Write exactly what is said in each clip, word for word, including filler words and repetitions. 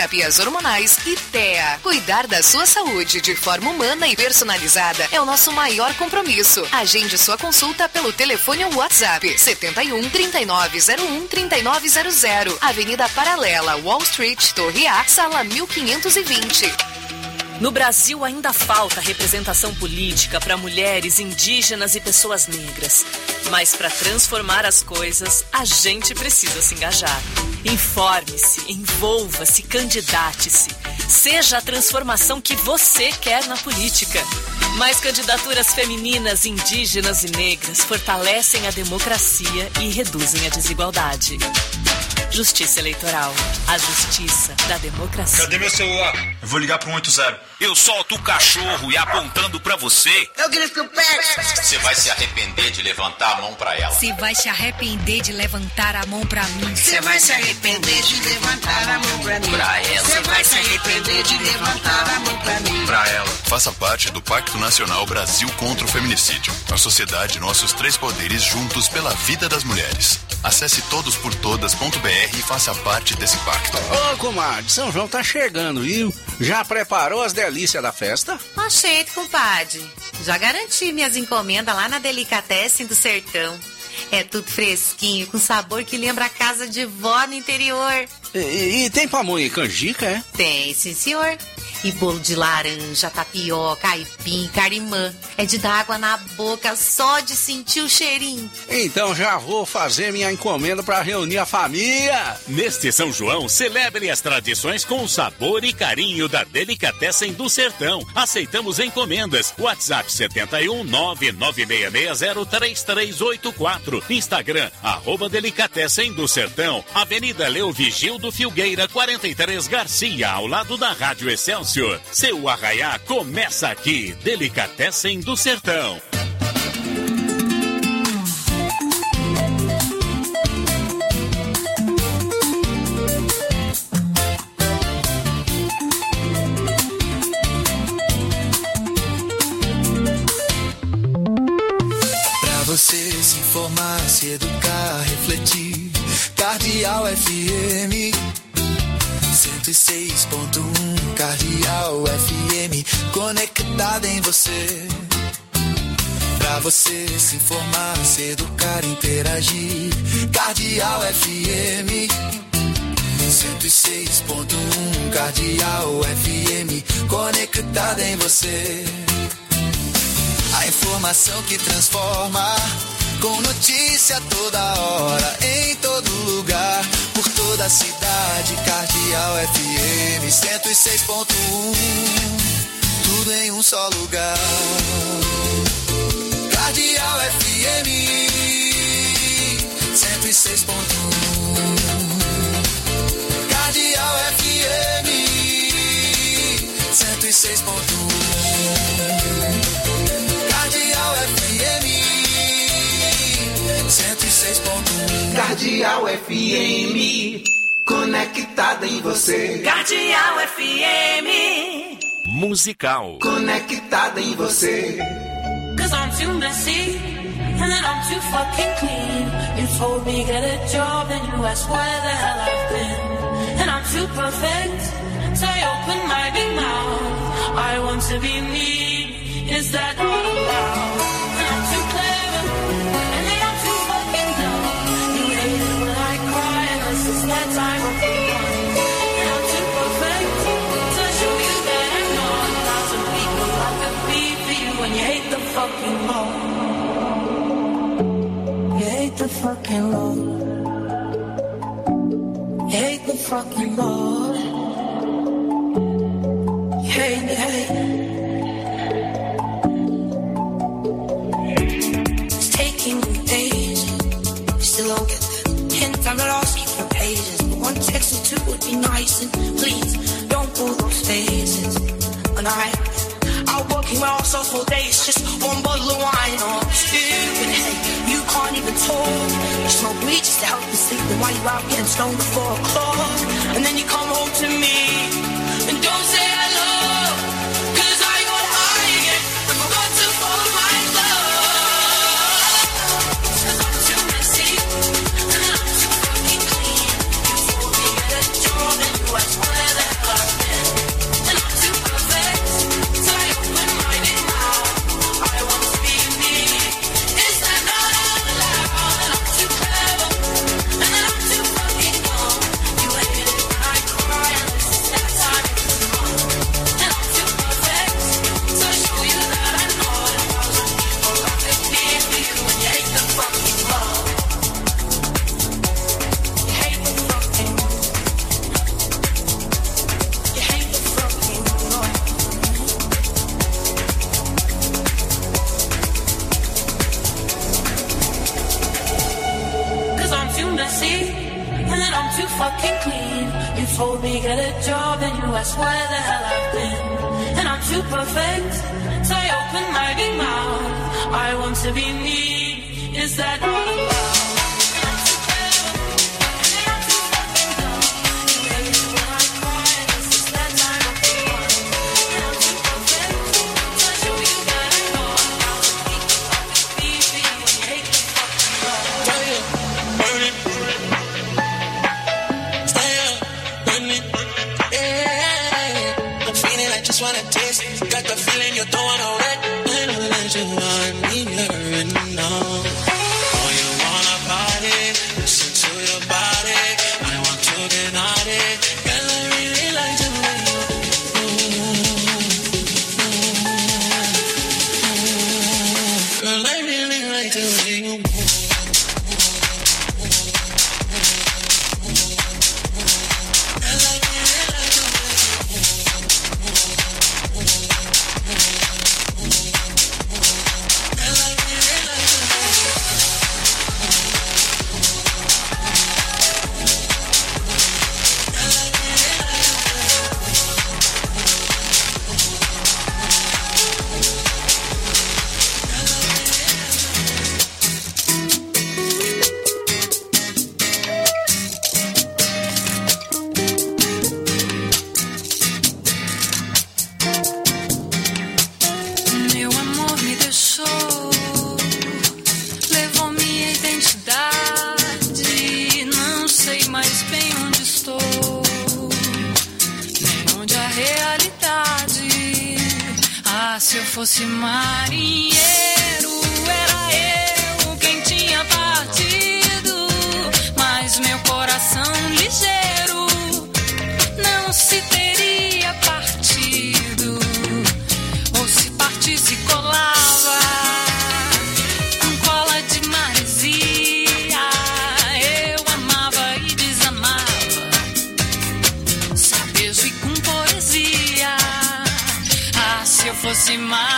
Terapias hormonais e T E A. Cuidar da sua saúde de forma humana e personalizada é o nosso maior compromisso. Agende sua consulta pelo telefone ou WhatsApp setenta e um, trinta e nove zero um, trinta e nove zero zero. Avenida Paralela, Wall Street, Torre A, sala mil quinhentos e vinte. No Brasil ainda falta representação política para mulheres, indígenas e pessoas negras. Mas para transformar as coisas, a gente precisa se engajar. Informe-se, envolva-se, candidate-se. Seja a transformação que você quer na política. Mais candidaturas femininas, indígenas e negras fortalecem a democracia e reduzem a desigualdade. Justiça Eleitoral. A justiça da democracia. Cadê meu celular? Eu vou ligar pro um oito zero. Eu solto o cachorro e apontando pra você. Eu grito o pé. Você vai se arrepender de levantar a mão pra ela. Você vai se arrepender de levantar a mão pra mim. Você vai se arrepender de levantar a mão pra mim. Pra ela. Você vai se arrepender de levantar a mão pra mim. Pra ela. Faça parte do Pacto Nacional Brasil contra o Feminicídio. A sociedade, nossos três poderes juntos pela vida das mulheres. Acesse todos por todas ponto b r e faça parte desse pacto. Ô, comadre, São João tá chegando, viu? Já preparou as delícias da festa? Oxente, compadre. Já garanti minhas encomendas lá na Delicatessen do Sertão. É tudo fresquinho, com sabor que lembra a casa de vó no interior. E, e, e tem pamonha e canjica, é? Tem, sim, senhor. E bolo de laranja, tapioca, aipim, carimã. É de dar água na boca só de sentir o cheirinho. Então já vou fazer minha encomenda para reunir a família. Neste São João, celebre as tradições com o sabor e carinho da Delicatessen do Sertão. Aceitamos encomendas. WhatsApp setenta e um, nove nove seis seis zero, três três oito quatro. Instagram, arroba Delicatessen do Sertão. Avenida Leo Vigildo Filgueira, quarenta e três Garcia, ao lado da Rádio Excelsior. Seu arraiá começa aqui. Delicatessen do Sertão. Pra você se informar, se educar, refletir. Cardeal F M cento e seis ponto um, Cardeal F M, conectada em você. Pra você se informar, se educar, interagir. Cardeal F M cento e seis ponto um, Cardeal F M, conectada em você. A informação que transforma, com notícia toda hora, em todo lugar, por toda a cidade. Cardeal F M cento e seis ponto um, tudo em um só lugar. Cardeal F M cento e seis ponto um, Cardeal F M cento e seis ponto um, Cardeal F M cento e seis ponto um. Cardeal F M, conectada em você. Cardeal F M Musical, conectada em você. Cause I'm too messy, and then I'm too fucking clean. You told me get a job, and you asked where the hell I've been. And I'm too perfect, so I open my big mouth. I want to be me, is that not allowed? And I'm too clever, and then I'm too fucking dumb. You hate it when I cry, and this is that time of the month. And I'm too perfect, to show you that I'm not. A thousand people I could be for you, and you hate the fucking law. You hate the fucking law. You hate the fucking law. You hate, you hate. It's taking me days. You still don't get the hint. I'm not asking for pages, but one text or two would be nice. And please don't pull those faces. And I, I'll work my ass off all day. It's just one bottle of wine or two. And hey, you can't even talk. You smoke weed just to help you sleep. Then while you out getting stoned at four o'clock, and then you come home to me and don't say hello. Cause I got high again and forgot to fold my clothes. Cause I'm too messy and I'm too fucking clean. You told me get a job and you asked where the told me get a job and you asked where the hell I've been. And I'm too perfect to open my big mouth. I want to be me, is that not allowed? Wanna taste, got the feeling you don't wanna wait. I know that you want me right now. Oh, you wanna party? Listen to your body. I want to get naughty. Girl, I really like the way you move. Girl, I really like the way you move. Fosse marinheiro, era eu quem tinha partido, mas meu coração ligeiro não se teria partido, ou se partisse colava com cola de maresia. Eu amava e desamava, sem beijo e com poesia. Ah, se eu fosse marinheiro,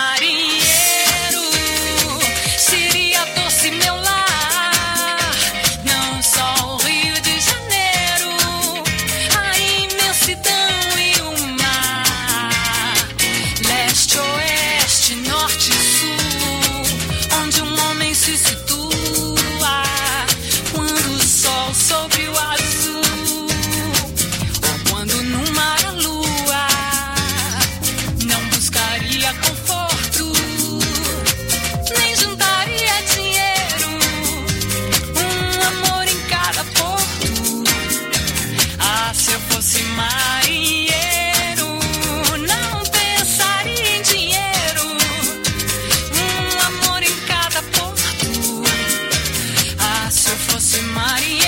seria doce meu lar, não só o Rio de Janeiro, a imensidão e o mar, leste, oeste, norte e sul, onde um homem se situa quando o sol sobre o azul, ou quando no mar a lua não buscaria conforto, nem juntaria dinheiro, um amor em cada porto. Ah, se eu fosse marinheiro, não pensaria em dinheiro, um amor em cada porto. Ah, se eu fosse marinheiro.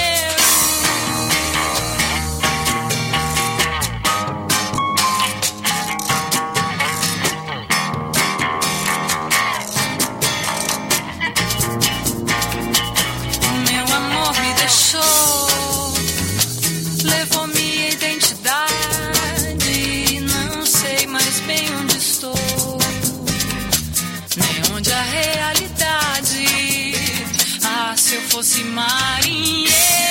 Meu amor me deixou, levou minha identidade, não sei mais bem onde estou, nem onde a realidade. Ah, se eu fosse marinheiro,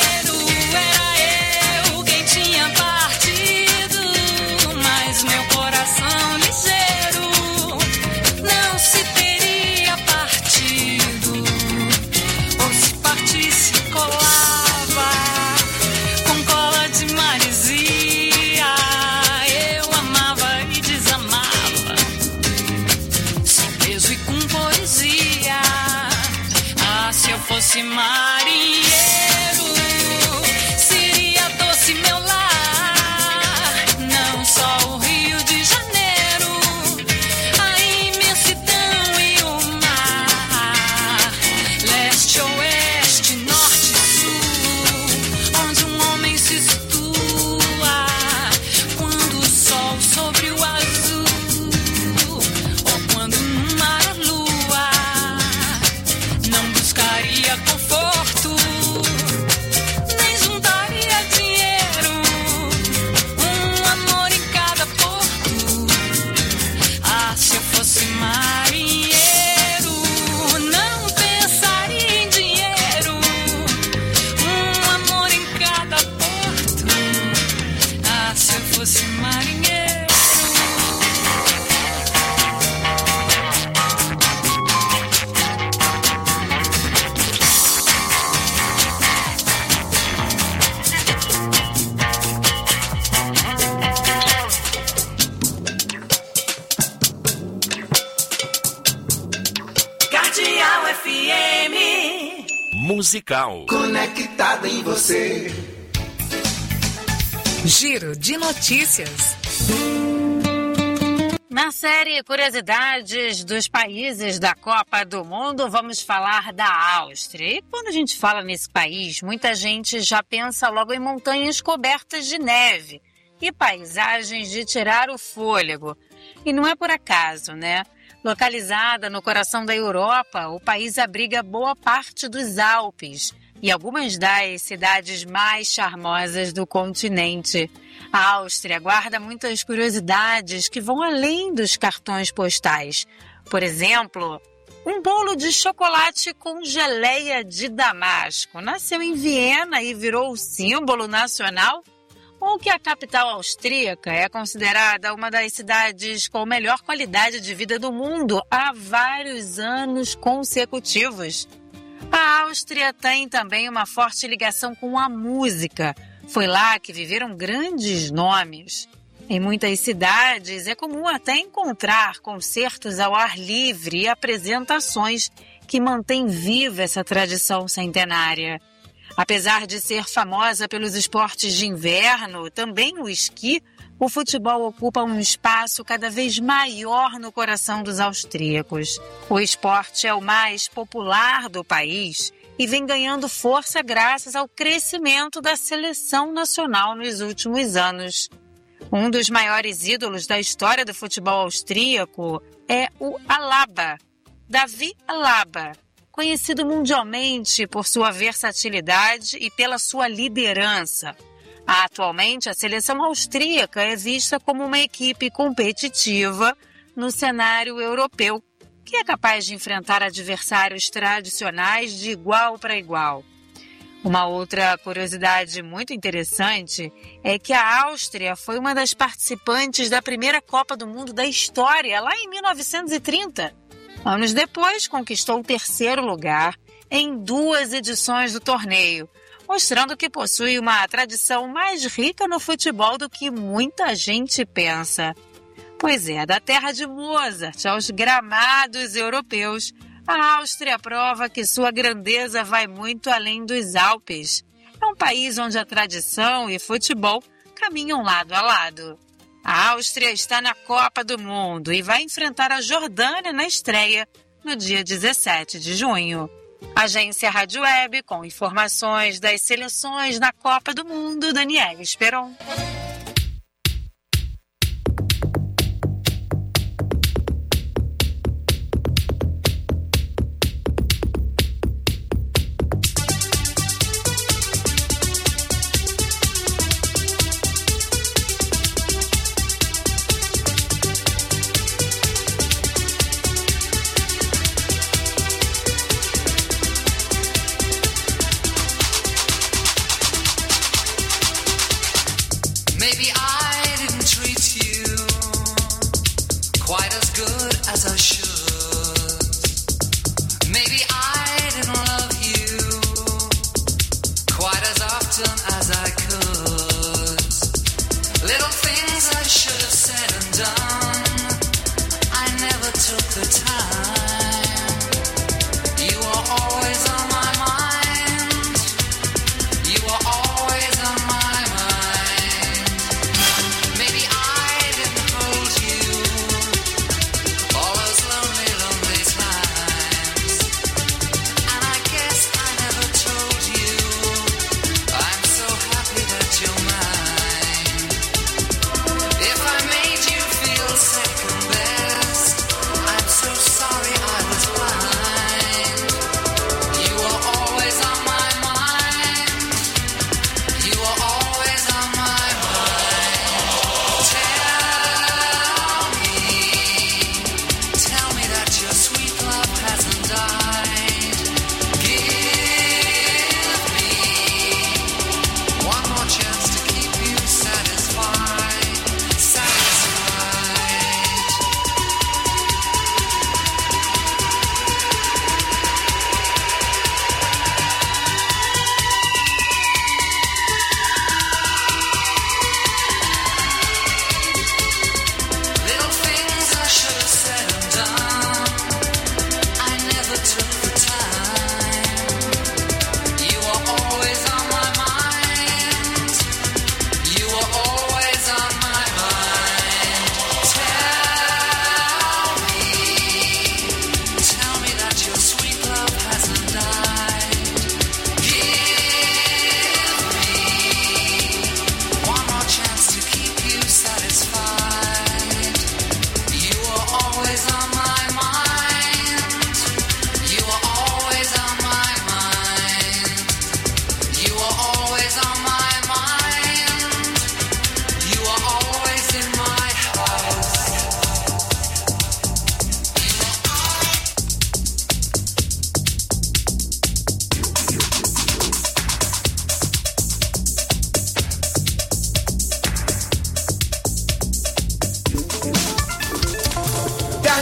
era eu quem tinha partido, mas meu coração ligeiro não se teria partido, ou se partisse colava com cola de maresia. Eu amava e desamava, sem peso e com poesia. Ah, se eu fosse marinheiro, seria doce meu lar, não só o Rio de Janeiro, a imensidão e o mar, leste, oeste, norte e sul, onde um homem se situa quando o sol sobre o azul, ou quando no mar a lua não buscaria conforto, marinheiro. Cardeal F M. Musical. Conectada em você. Giro de notícias. Na série Curiosidades dos Países da Copa do Mundo, vamos falar da Áustria. E quando a gente fala nesse país, muita gente já pensa logo em montanhas cobertas de neve e paisagens de tirar o fôlego. E não é por acaso, né? Localizada no coração da Europa, o país abriga boa parte dos Alpes e algumas das cidades mais charmosas do continente. A Áustria guarda muitas curiosidades que vão além dos cartões postais. Por exemplo, um bolo de chocolate com geleia de damasco nasceu em Viena e virou o símbolo nacional. Ou que a capital austríaca é considerada uma das cidades com melhor qualidade de vida do mundo há vários anos consecutivos. A Áustria tem também uma forte ligação com a música. Foi lá que viveram grandes nomes. Em muitas cidades é comum até encontrar concertos ao ar livre e apresentações que mantêm viva essa tradição centenária. Apesar de ser famosa pelos esportes de inverno, também o esqui, o futebol ocupa um espaço cada vez maior no coração dos austríacos. O esporte é o mais popular do país e vem ganhando força graças ao crescimento da seleção nacional nos últimos anos. Um dos maiores ídolos da história do futebol austríaco é o Alaba, Davi Alaba, conhecido mundialmente por sua versatilidade e pela sua liderança. Atualmente, a seleção austríaca é vista como uma equipe competitiva no cenário europeu, que é capaz de enfrentar adversários tradicionais de igual para igual. Uma outra curiosidade muito interessante é que a Áustria foi uma das participantes da primeira Copa do Mundo da história, lá em mil novecentos e trinta. Anos depois, conquistou o terceiro lugar em duas edições do torneio, mostrando que possui uma tradição mais rica no futebol do que muita gente pensa. Pois é, da terra de Mozart aos gramados europeus, a Áustria prova que sua grandeza vai muito além dos Alpes. É um país onde a tradição e futebol caminham lado a lado. A Áustria está na Copa do Mundo e vai enfrentar a Jordânia na estreia no dia dezessete de junho. Agência Rádio Web, com informações das seleções na Copa do Mundo, Daniela Esperon.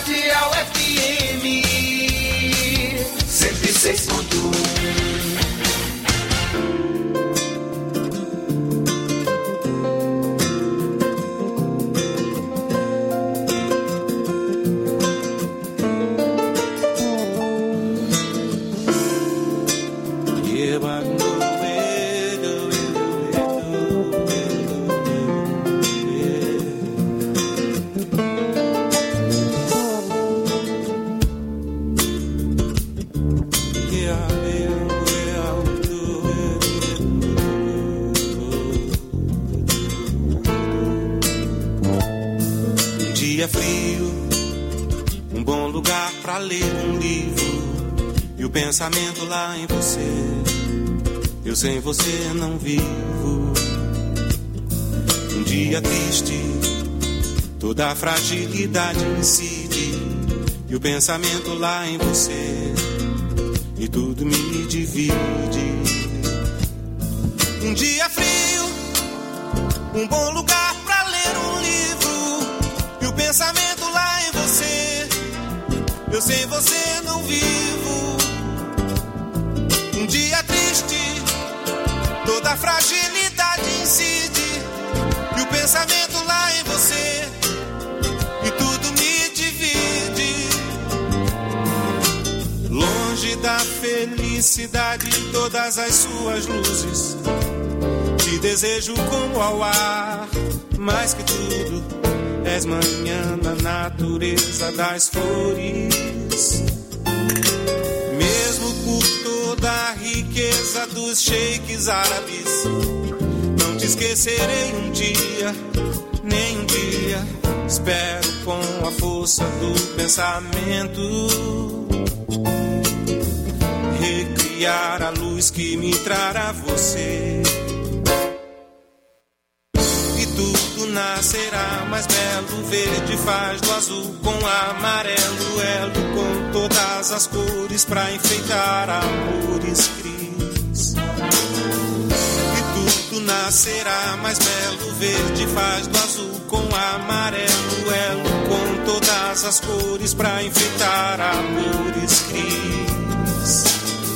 Cardeal F M cento e seis ponto um. Dia frio, um bom lugar pra ler um livro e o pensamento lá em você. Eu sem você não vivo. Um dia triste, toda a fragilidade incide e o pensamento lá em você e tudo me divide. Um dia frio, um bom lugar pra ler um livro e o pensamento lá em você. Eu sem você não vivo. Um dia triste, toda a fragilidade incide e o pensamento lá em você e tudo me divide. Longe da felicidade e todas as suas luzes, te desejo como ao ar, mais que tudo és manhã na natureza das flores. Mesmo por toda a riqueza dos sheiks árabes, não te esquecerei um dia, nem um dia. Espero com a força do pensamento recriar a luz que me trará você. Nascerá mais belo, verde faz do azul com amarelo, elo com todas as cores pra enfeitar amores cris. E tudo nascerá mais belo, verde faz do azul com amarelo, elo com todas as cores pra enfeitar amores cris.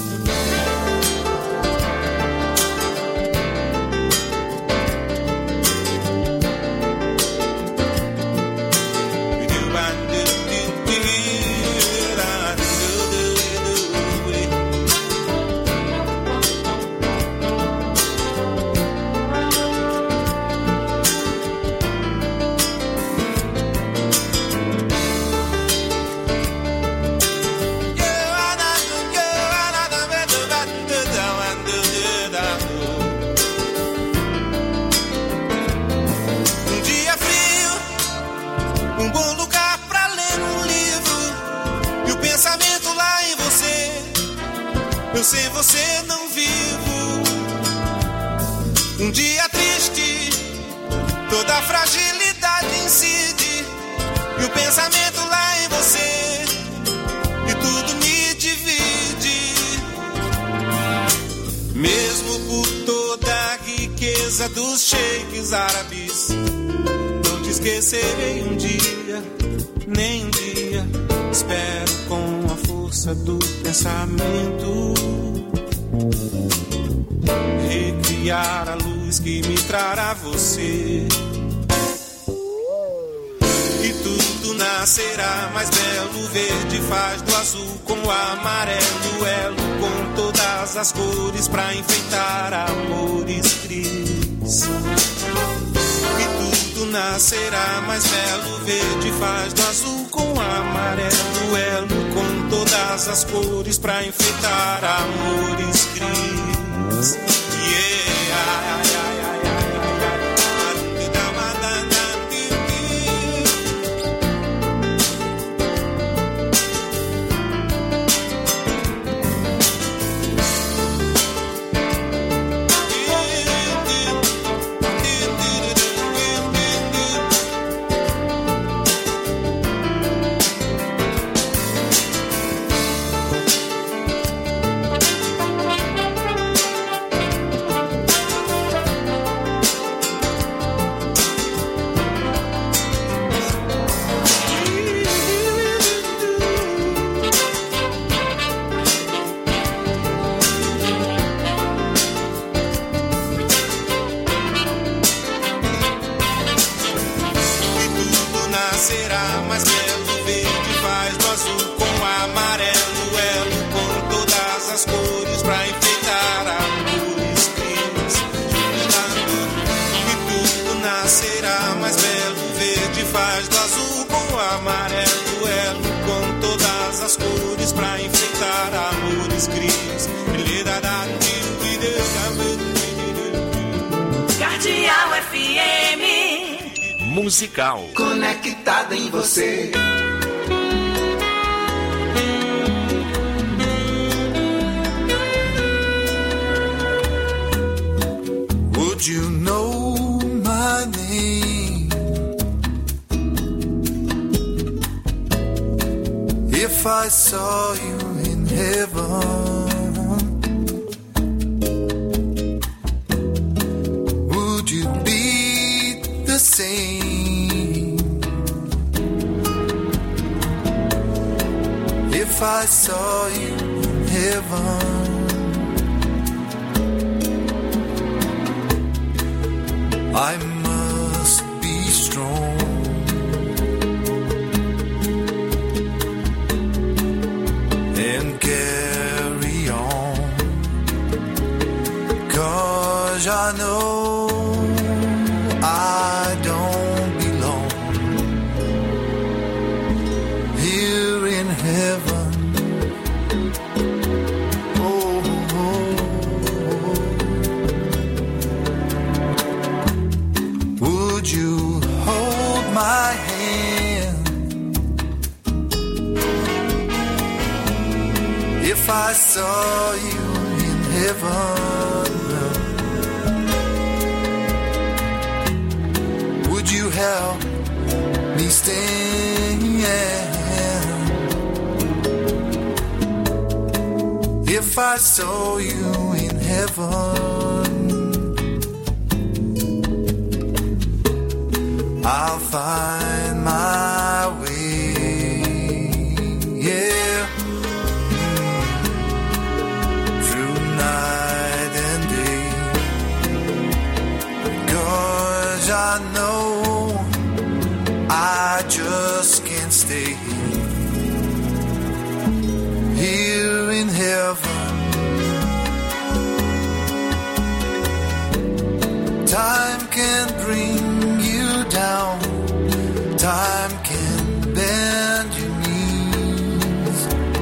Eu sem você não vivo. Um dia triste, toda a fragilidade incide e o pensamento lá em você e tudo me divide. Mesmo por toda a riqueza dos sheiks árabes, não te esquecerei um dia, nem um dia. Espero com a força do pensamento recriar a luz que me trará você. E tudo nascerá mais belo, verde faz do azul com o amarelo, elo com todas as cores pra enfeitar amores cris. E tudo nascerá mais belo, verde faz do azul com o amarelo, elo com todas as cores pra enfeitar amores cris. Yeah, nascerá mais belo. Verde faz do azul com amarelo, elo com todas as cores pra enfeitar amores crimes. E tudo nascerá mais belo. Verde faz do azul com amarelo, elo com todas as cores pra enfeitar amores crimes. Cardeal F M Musical. Conectada em você. Would you know my name if I saw you in heaven? Would you be the same if I saw you in heaven? I must be strong and carry on, 'cause I know I don't belong here in heaven. Oh, oh, oh. Would you hold my hand if I saw you in heaven? Would you help me stand if I saw you in heaven? I'll find my way, yeah, through night and day, 'cause I know I just can't stay here in heaven. Time can bring you down, time can bend your knees.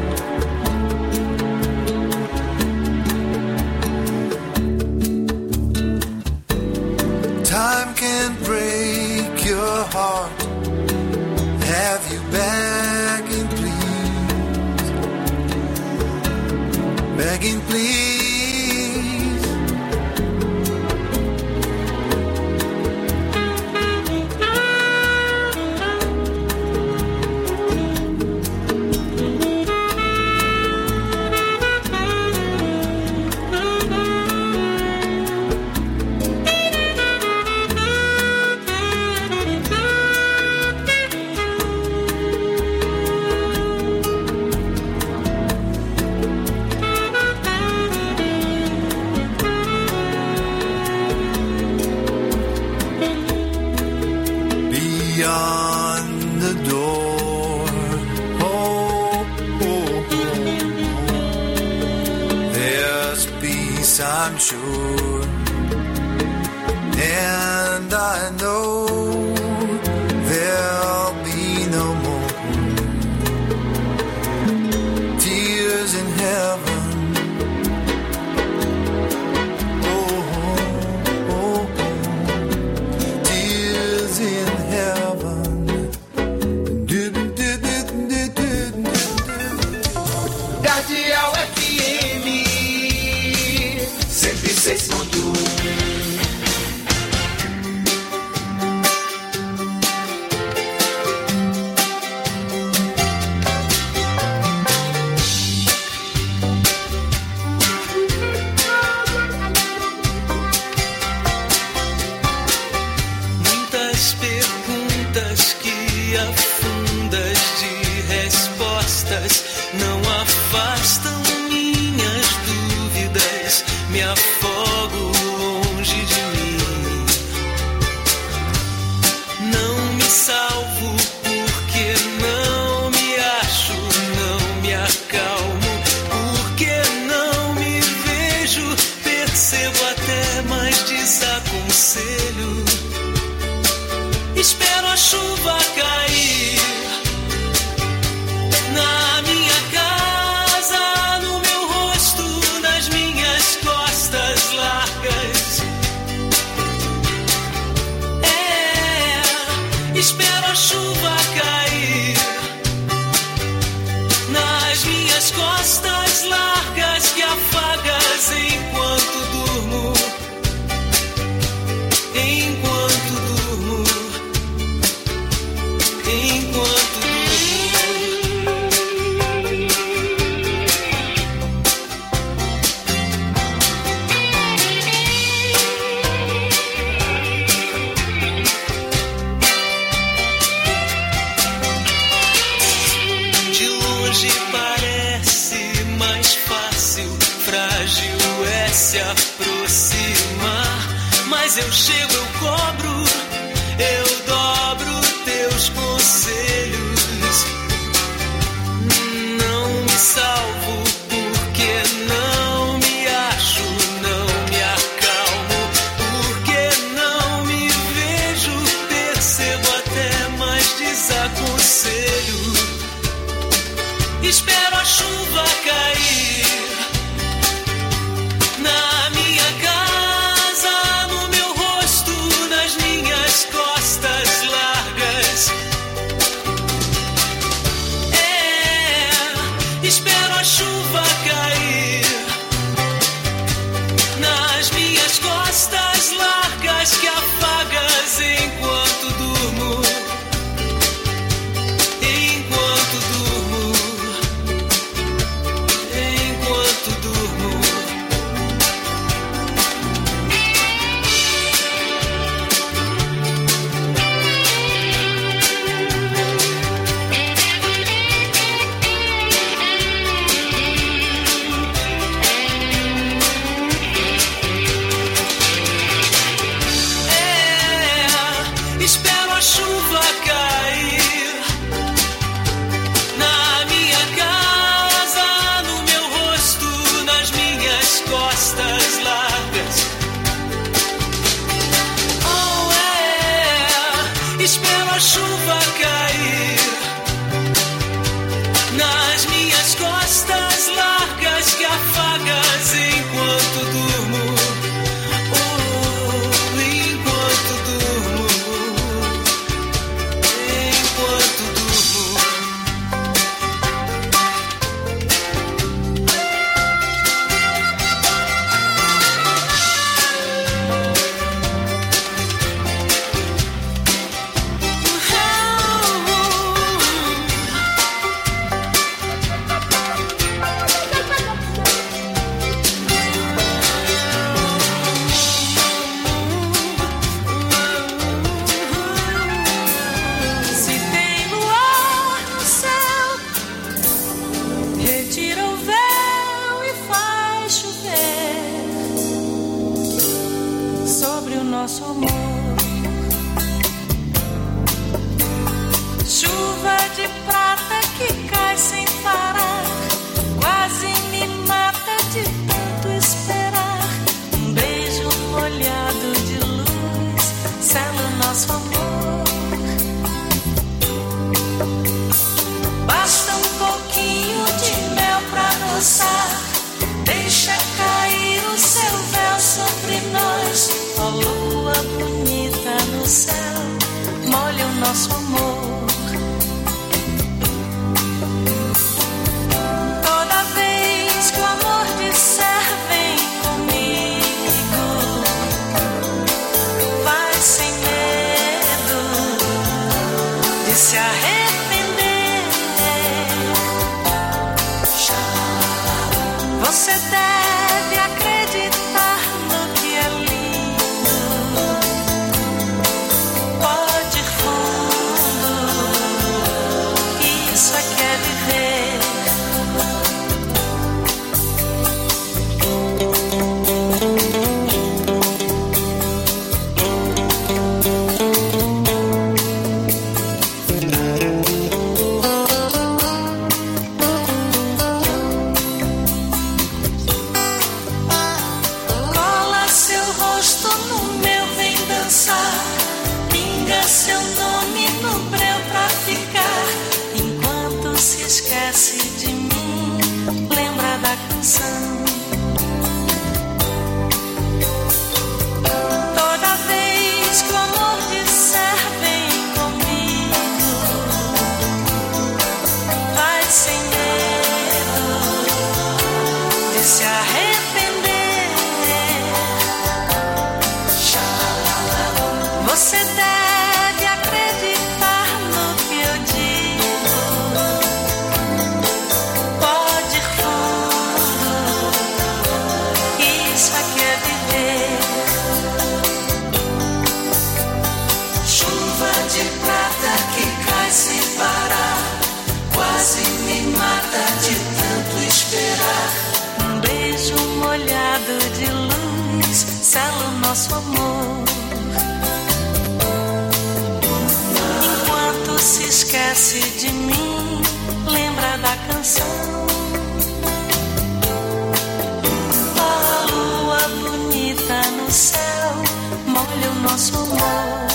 Time can break your heart, have you begging please, begging please. Beyond the door, oh, oh, oh, there's peace, I'm sure, and I know there'll be no more tears in heaven. Cardeal F M cento e seis ponto um. a chuva cair nas minhas costas largas que afagas enquanto durmo, enquanto durmo, enquanto se aproximar, mas eu chego, eu cobro, eu dobro teus conselhos. Não me salvo porque não me acho, não me acalmo, porque não me vejo, percebo até, mas desaconselho. Espero a chuva cair na minha casa, no meu rosto, nas minhas costas largas. É, espero a chuva cair nas minhas costas largas que apagas enquanto durmo, enquanto durmo, enquanto durmo. Espero a chuva cair na minha casa, no meu rosto, nas minhas costas largas. Oh, é, espero a chuva cair nas minhas costas largas que afagas enquanto durmo. nosso amor. Enquanto se esquece de mim, lembra da canção. A lua bonita no céu molha o nosso amor.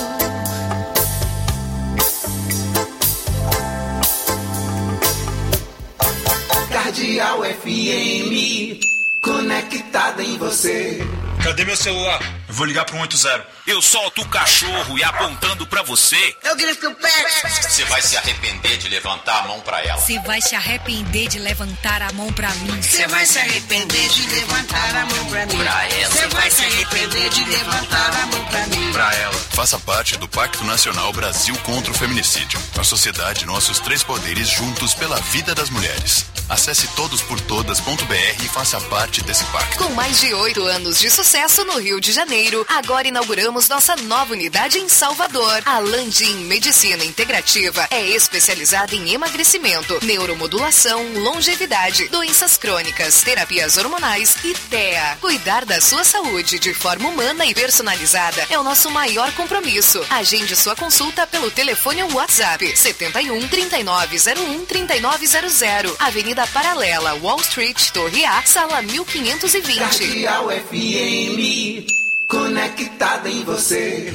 Cardeal F M, conectada em você. Cadê meu celular? Eu vou ligar pro um oito zero. Eu solto o cachorro e apontando pra você. Eu grito o pé. Você vai se arrepender de levantar a mão pra ela. Você vai se arrepender de levantar a mão pra mim. Você vai se arrepender de levantar a mão pra mim. Pra ela. Você vai se arrepender de levantar a mão pra mim. Pra ela. Faça parte do Pacto Nacional Brasil contra o Feminicídio. A sociedade Nossos Três Poderes juntos pela vida das mulheres. Acesse todos por todas ponto b r e faça parte desse pacto. Com mais de oito anos de sucesso no Rio de Janeiro, agora inauguramos nossa nova unidade em Salvador. A Landim Medicina Integrativa é especializada em emagrecimento, neuromodulação, longevidade, doenças crônicas, terapias hormonais e T E A. Cuidar da sua saúde de forma humana e personalizada é o nosso maior compromisso. Agende sua consulta pelo telefone ou WhatsApp setenta e um, trinta e nove zero um, trinta e nove zero zero, Avenida Paralela, Wall Street, Torre A, sala mil quinhentos e vinte. Cardeal F M, conectada em você.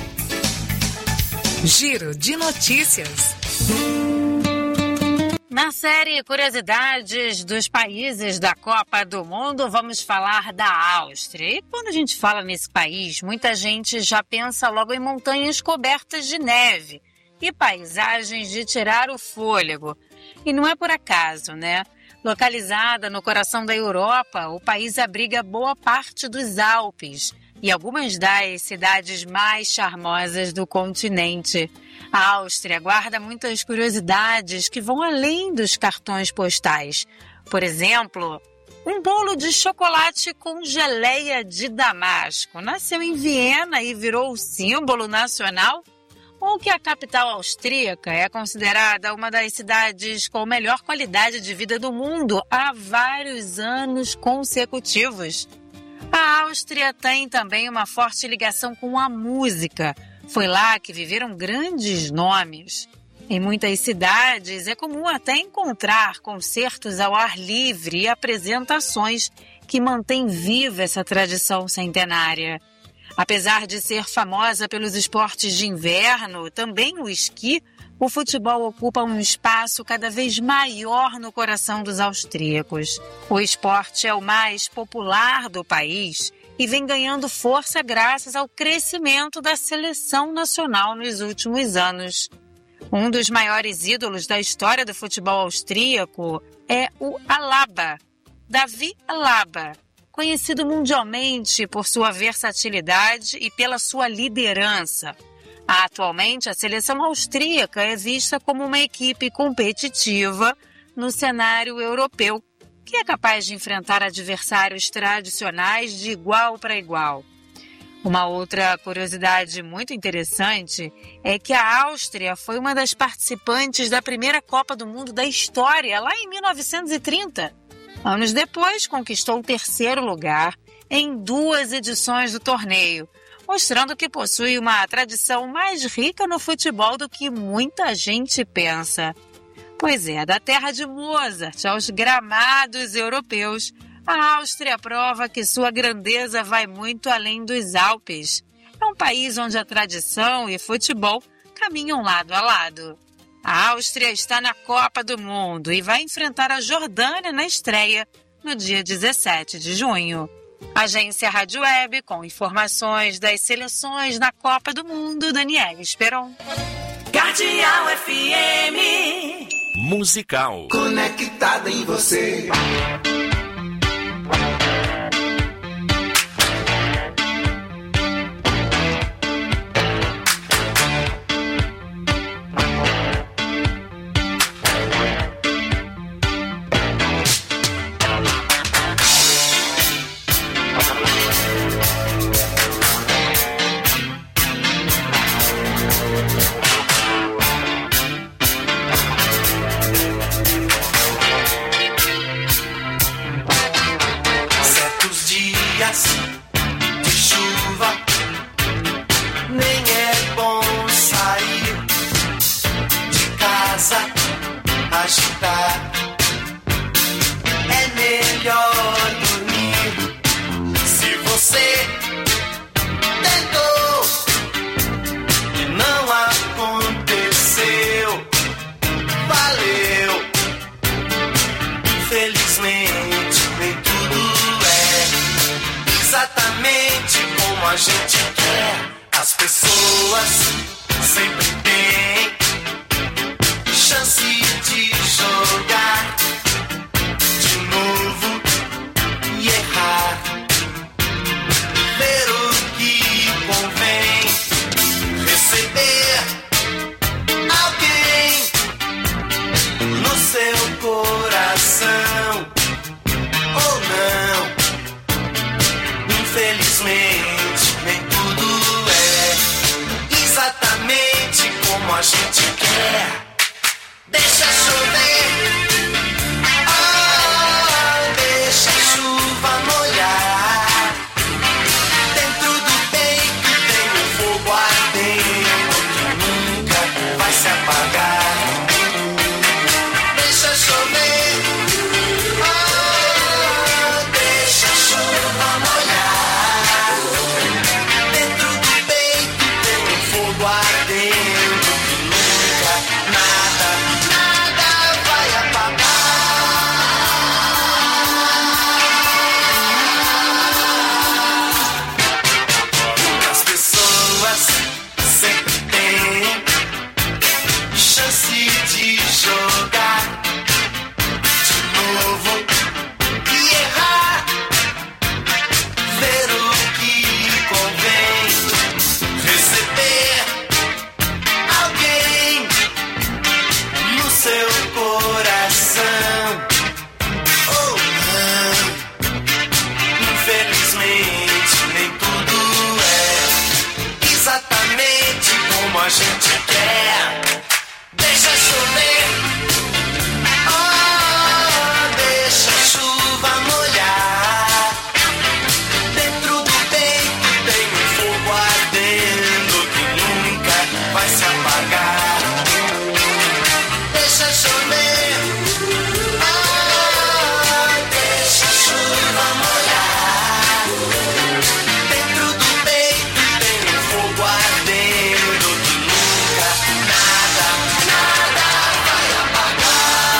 Giro de notícias. Na série Curiosidades dos Países da Copa do Mundo, vamos falar da Áustria. E quando a gente fala nesse país, muita gente já pensa logo em montanhas cobertas de neve e paisagens de tirar o fôlego. E não é por acaso, né? Localizada no coração da Europa, o país abriga boa parte dos Alpes e algumas das cidades mais charmosas do continente. A Áustria guarda muitas curiosidades que vão além dos cartões postais. Por exemplo, um bolo de chocolate com geleia de Damasco nasceu em Viena e virou o símbolo nacional. Ou que a capital austríaca é considerada uma das cidades com melhor qualidade de vida do mundo há vários anos consecutivos. A Áustria tem também uma forte ligação com a música. Foi lá que viveram grandes nomes. Em muitas cidades é comum até encontrar concertos ao ar livre e apresentações que mantêm viva essa tradição centenária. Apesar de ser famosa pelos esportes de inverno, também o esqui, o futebol ocupa um espaço cada vez maior no coração dos austríacos. O esporte é o mais popular do país e vem ganhando força graças ao crescimento da seleção nacional nos últimos anos. Um dos maiores ídolos da história do futebol austríaco é o Alaba, Davi Alaba, conhecido mundialmente por sua versatilidade e pela sua liderança. Atualmente, a seleção austríaca é vista como uma equipe competitiva no cenário europeu, que é capaz de enfrentar adversários tradicionais de igual para igual. Uma outra curiosidade muito interessante é que a Áustria foi uma das participantes da primeira Copa do Mundo da história, lá em mil novecentos e trinta. Anos depois, conquistou o terceiro lugar em duas edições do torneio, mostrando que possui uma tradição mais rica no futebol do que muita gente pensa. Pois é, da terra de Mozart aos gramados europeus, a Áustria prova que sua grandeza vai muito além dos Alpes. É um país onde a tradição e futebol caminham lado a lado. A Áustria está na Copa do Mundo e vai enfrentar a Jordânia na estreia no dia dezessete de junho. Agência Rádio Web com informações das seleções na Copa do Mundo, Daniela Esperon. Cardeal F M Musical. Conectada em você. a gente quer. As pessoas sempre têm chance de jogar de novo e errar. Ver o que convém, receber alguém no seu coração ou não. Infelizmente nem tudo é exatamente como a gente quer. Deixa chover, oh, deixa a chuva molhar. Dentro do peito tem um fogo ardendo que nunca vai se apagar. Deixa chover, oh, deixa a chuva molhar. Dentro do peito tem um fogo ardendo que nunca, nada, nada vai apagar. As pessoas sempre têm chance de jogar de novo e errar. Ver o que convém, receber alguém no seu coração ou não. Infelizmente nem tudo é exatamente como a gente quer. Deixa chover, oh, deixa a chuva molhar. Dentro do peito tem um fogo ardendo que nunca vai se apagar. Deixa chover, oh, deixa a chuva molhar. Dentro do peito tem um fogo ardendo que nunca, nada, nada vai apagar.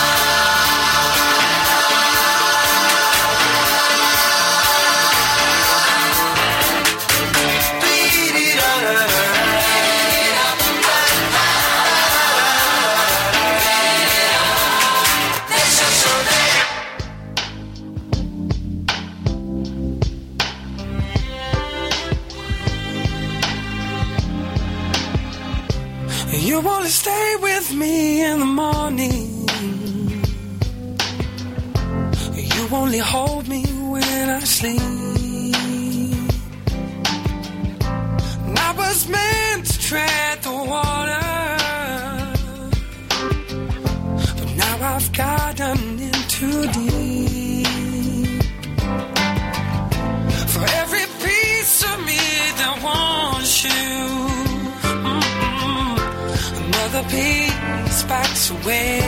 Deixa chover. You wanna stay with me in the morning. You only hold me when I sleep. And I was meant to tread the water, but now I've gotten in too deep. For every piece of me that wants you, another piece backs away.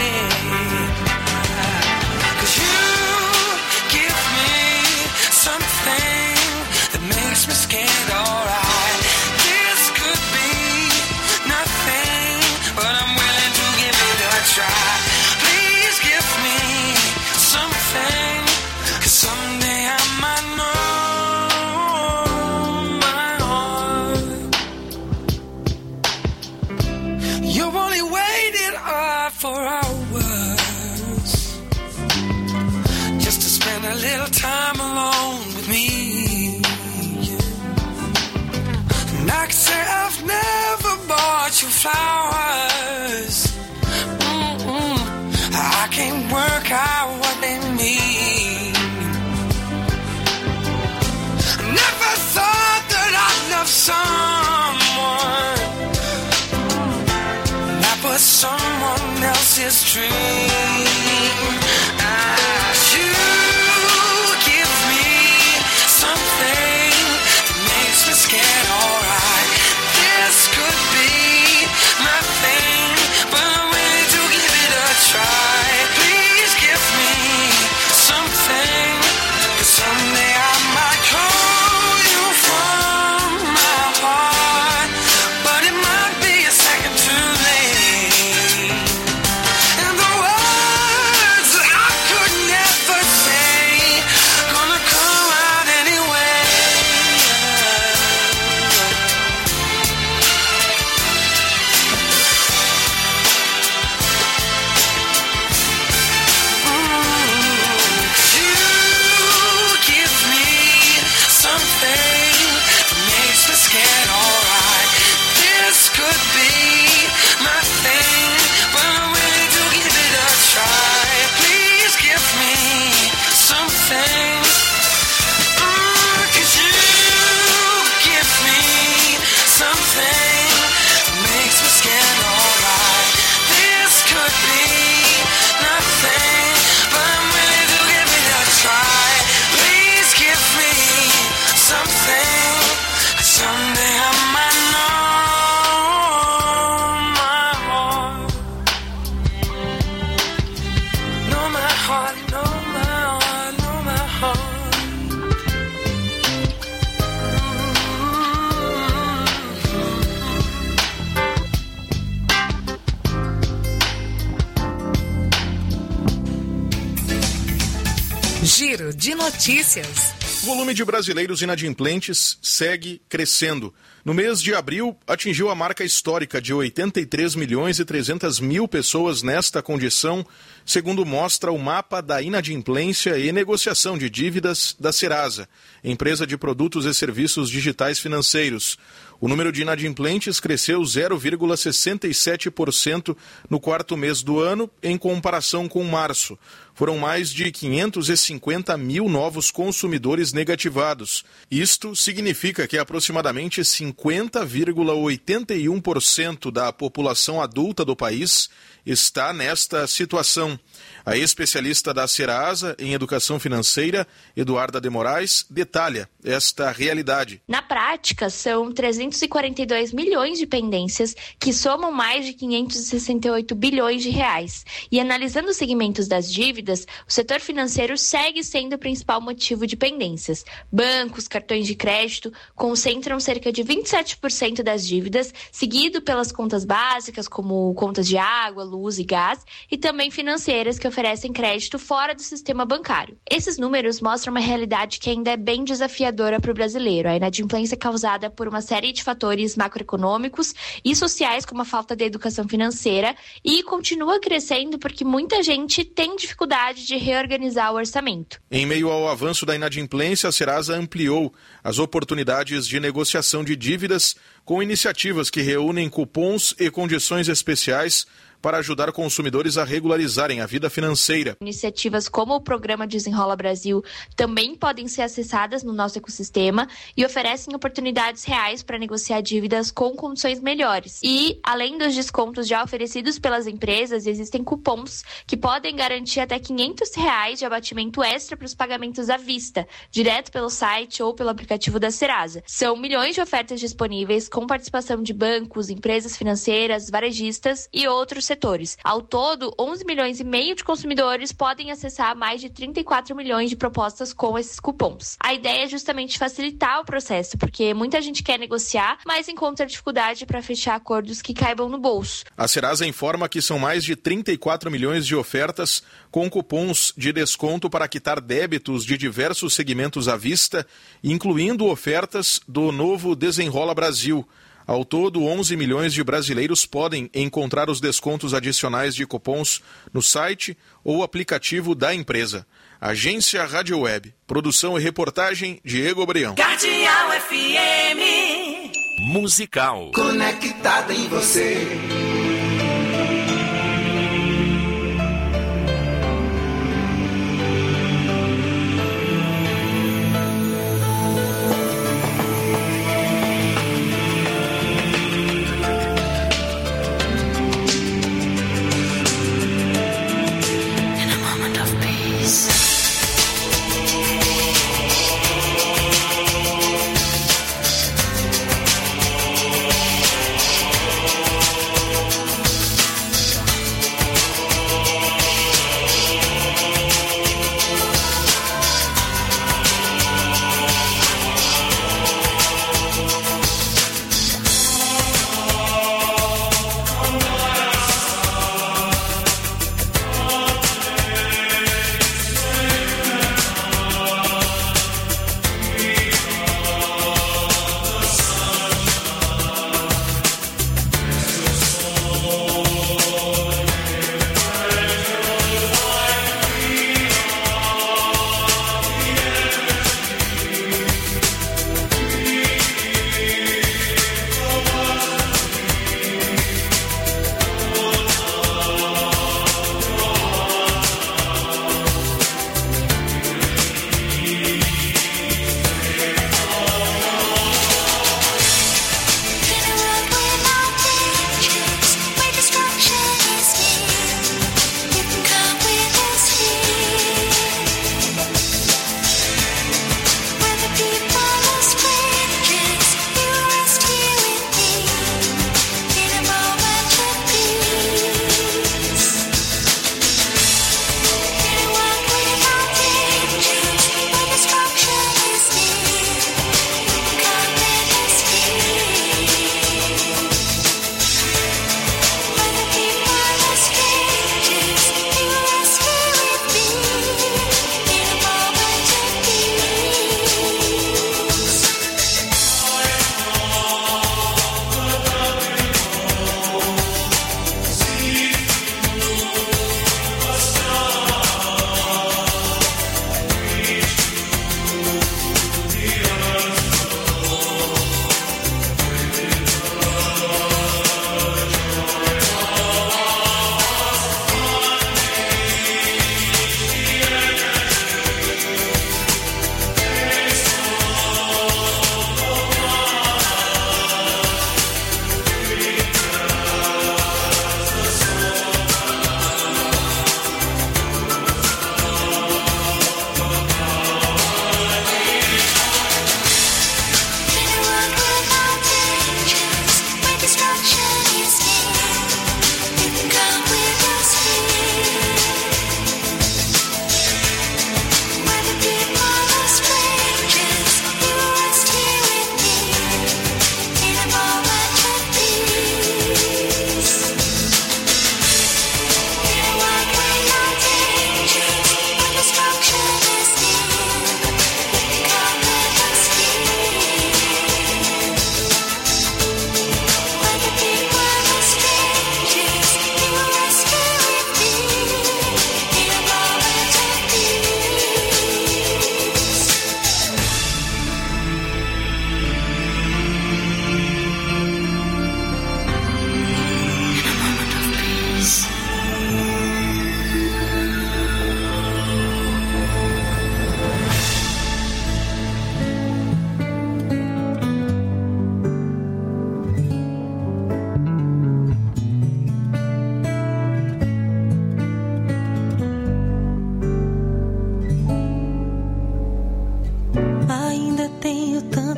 'Cause you give me something that makes me scared, alright. This could be nothing, but I'm willing to give it a try. Please give me something, 'cause someday I might know my heart. You only waited up for hours just to spend a little time alone with me. And I can say I've never bought you flowers. Mm-mm. I can't work out what they mean. I never thought that I'd love someone that was someone else's dream. Ah, you give me something that makes me scared, alright. This could be nothing, but I'm willing to give it a try. Please give me something, 'cause someday I might call you from my heart, but it might be a second too late. And the words Giro de notícias. O volume de brasileiros inadimplentes segue crescendo. No mês de abril, atingiu a marca histórica de oitenta e três milhões e trezentas mil pessoas nesta condição, segundo mostra o mapa da inadimplência e negociação de dívidas da Serasa, empresa de produtos e serviços digitais financeiros. O número de inadimplentes cresceu zero vírgula sessenta e sete por cento no quarto mês do ano, em comparação com março. Foram mais de quinhentos e cinquenta mil novos consumidores negativados. Isto significa que aproximadamente cinquenta vírgula oitenta e um por cento da população adulta do país está nesta situação. A especialista da Serasa em educação financeira, Eduarda de Moraes, detalha esta realidade. Na prática, são trezentos e quarenta e dois milhões de pendências que somam mais de quinhentos e sessenta e oito bilhões de reais. E analisando os segmentos das dívidas, o setor financeiro segue sendo o principal motivo de pendências. Bancos, cartões de crédito concentram cerca de vinte e sete por cento das dívidas, seguido pelas contas básicas, como contas de água, luz e gás, e também financeiras que oferecem crédito fora do sistema bancário. Esses números mostram uma realidade que ainda é bem desafiadora para o brasileiro. A inadimplência é causada por uma série de fatores macroeconômicos e sociais, como a falta de educação financeira, e continua crescendo porque muita gente tem dificuldade de reorganizar o orçamento. Em meio ao avanço da inadimplência, a Serasa ampliou as oportunidades de negociação de dívidas com iniciativas que reúnem cupons e condições especiais para ajudar consumidores a regularizarem a vida financeira. Iniciativas como o Programa Desenrola Brasil também podem ser acessadas no nosso ecossistema e oferecem oportunidades reais para negociar dívidas com condições melhores. E, além dos descontos já oferecidos pelas empresas, existem cupons que podem garantir até quinhentos reais de abatimento extra para os pagamentos à vista, direto pelo site ou pelo aplicativo da Serasa. São milhões de ofertas disponíveis com participação de bancos, empresas financeiras, varejistas e outros setores. Ao todo, onze milhões e meio de consumidores podem acessar mais de trinta e quatro milhões de propostas com esses cupons. A ideia é justamente facilitar o processo, porque muita gente quer negociar, mas encontra dificuldade para fechar acordos que caibam no bolso. A Serasa informa que são mais de trinta e quatro milhões de ofertas com cupons de desconto para quitar débitos de diversos segmentos à vista, incluindo ofertas do novo Desenrola Brasil. Ao todo, onze milhões de brasileiros podem encontrar os descontos adicionais de cupons no site ou aplicativo da empresa. Agência Rádio Web. Produção e reportagem, Diego Breão. Cardeal F M. Musical. Conectado em você.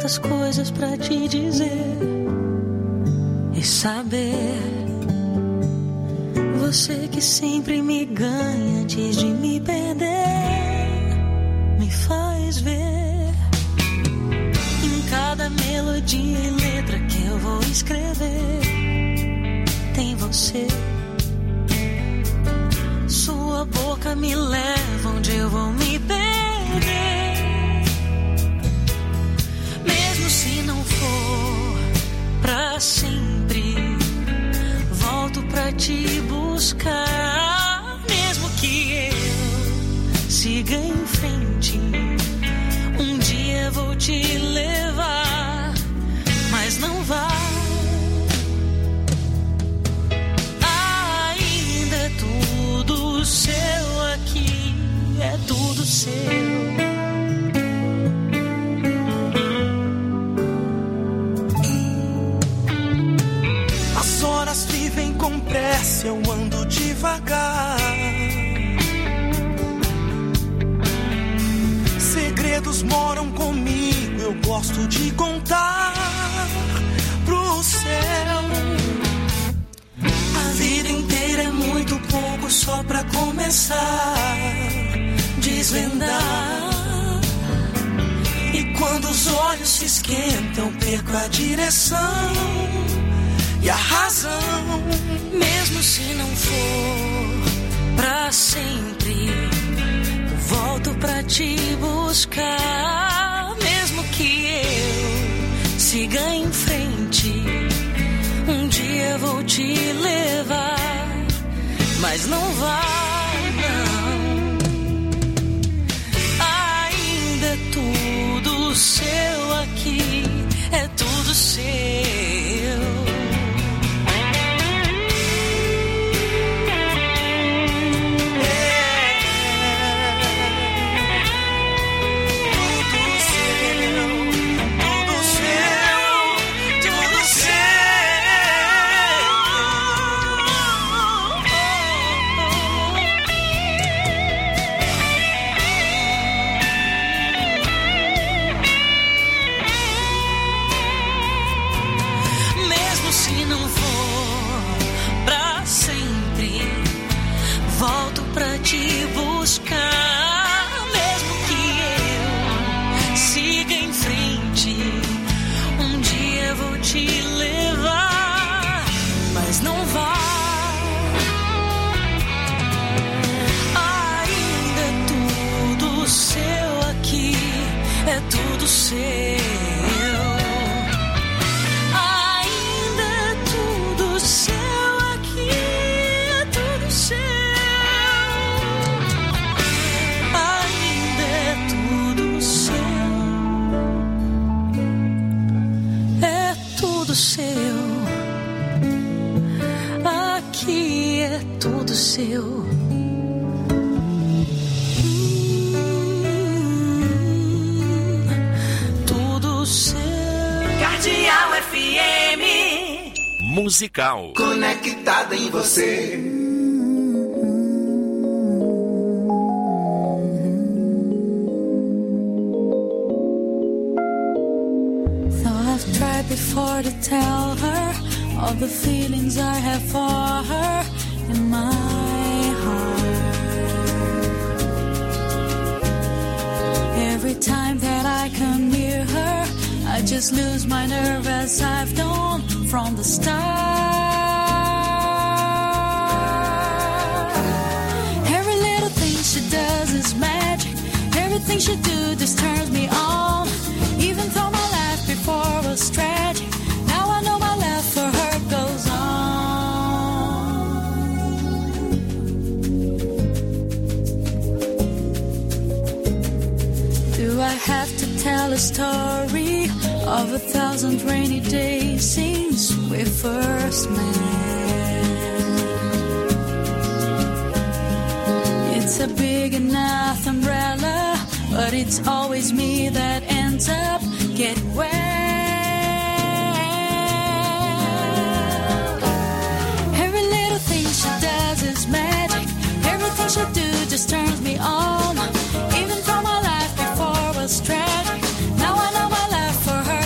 tantas coisas pra te dizer e saber. Você que sempre me ganha antes de me perder, me faz ver em cada melodia e letra que eu vou escrever. Tem você. Sua boca me leva onde eu vou me perder. Mesmo se não for pra sempre, volto pra te buscar. Mesmo que eu siga em frente, um dia vou te levar, mas não vai. Ainda é tudo seu aqui, é tudo seu. As horas vivem com pressa, eu ando devagar. Segredos moram comigo, eu gosto de contar pro céu. A vida inteira é muito pouco só pra começar, desvendar. E quando os olhos se esquentam, perco a direção e a razão. Mesmo se não for pra sempre, eu volto pra te buscar. Mesmo que eu siga em frente, um dia vou te levar, mas não vai, não. Ainda é tudo seu aqui, é tudo seu. Te buscar, mesmo que eu siga em frente, um dia vou te levar, mas não vai. Ainda é tudo seu aqui, é tudo seu. Ainda é tudo seu aqui, é tudo seu. Seu, aqui é tudo seu. Hum, tudo seu. Cardeal F M Musical. Conectada em você. Before to tell her all the feelings I have for her in my heart. Every time that I come near her, I just lose my nerve as I've done from the start. Every little thing she does is magic. Everything she do just turns me on. Even though my life before was tragic, now I know my love for her goes on. Do I have to tell a story of a thousand rainy days since we first met? It's a big enough umbrella, but it's always me that ends up getting wet. Every little thing she does is magic. Everything she do just turns me on. Even though my life before was tragic, now I know my life for her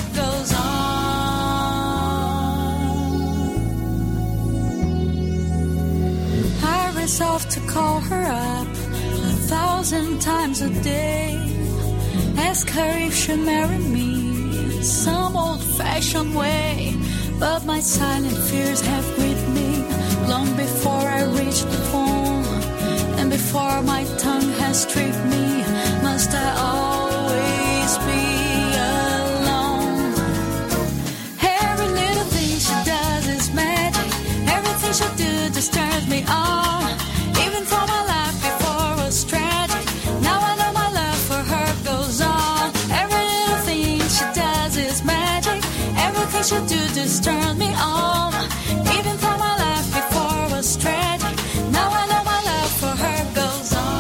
myself to call her up a thousand times a day. Ask her if she'll marry me some old-fashioned way. But my silent fears have gripped me long before I reach the phone. And before my tongue has tricked me, must I always be alone? Every little thing she does is magic. Everything she do disturbs me on. Even though my life before was tragic, now I know my love for her goes on. Every little thing she does is magic. Everything she do disturbs me on. Even though my life before was tragic, now I know my love for her goes on.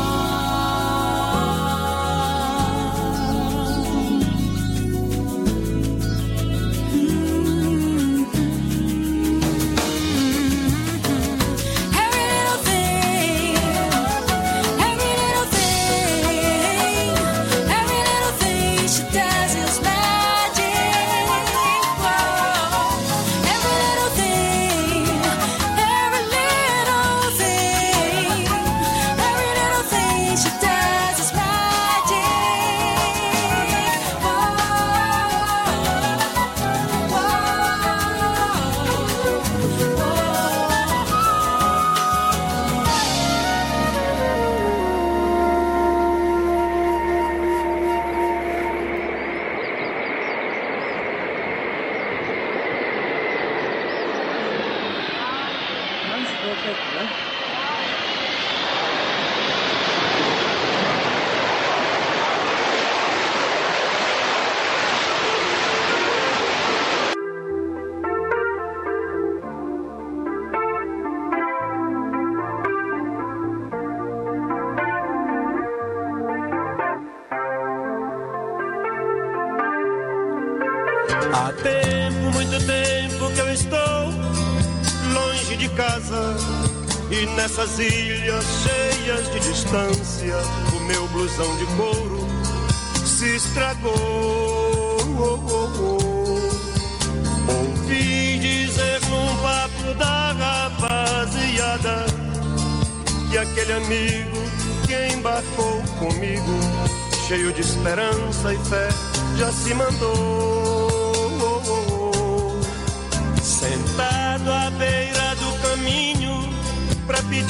Every little thing, every little thing, every little thing she does is magic. Whoa. Every little thing, every little thing, every little thing she does is magic. Há tempo, muito tempo que eu estou longe de casa. E nessas ilhas cheias de distância, o meu blusão de couro se estragou. Oh, oh, oh. Ouvi dizer num papo da rapaziada que aquele amigo que embarcou comigo, cheio de esperança e fé, já se mandou. Sentado à beira do caminho pra pedir